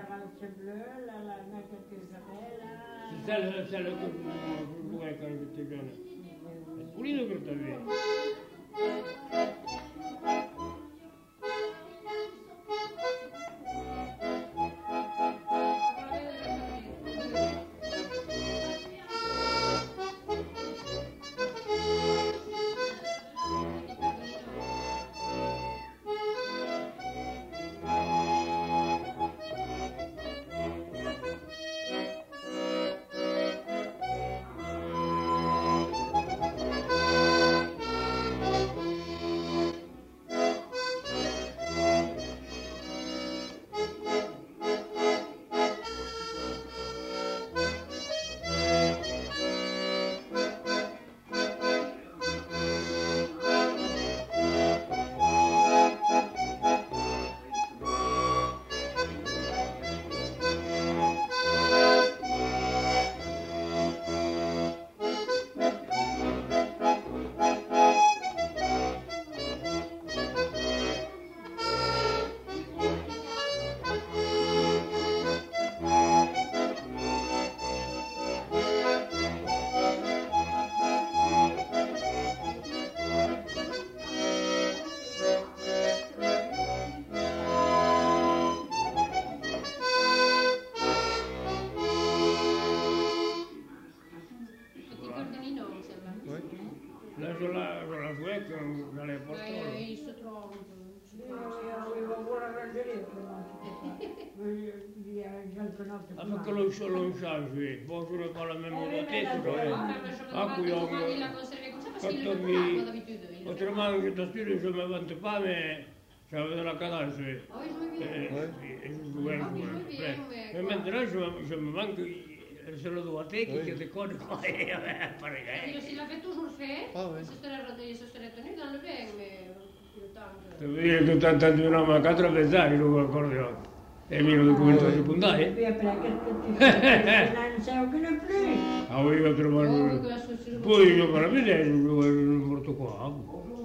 calce bleu, la maquette Isabella. C'est le que je jouais quand j'étais jeune. C'est Poulino que tu as vu. Là, je la jouais quand j'allais pour toi. Il se trova. Avevo ancora raggiunto, Parce que l'on change, bon, je n'ai pas la même tête. Ah, qui on... Autrement, je t'assure, je ne m'invente pas, mais j'avais la cadence. Et je jouais. Mais maintenant, je me manque... C'est le doigté qui déconne quoi. Il l'avait toujours fait, il se serait tenu dans le bain, mais le temps que... Tu vedi che tu hai tanto un uomo a 4 pensare, lui accordeone. E mi lo documento di puntare? Non sei aucune più. Ah, io ho trovato... Poi io me la vedevo, io ero morto qua.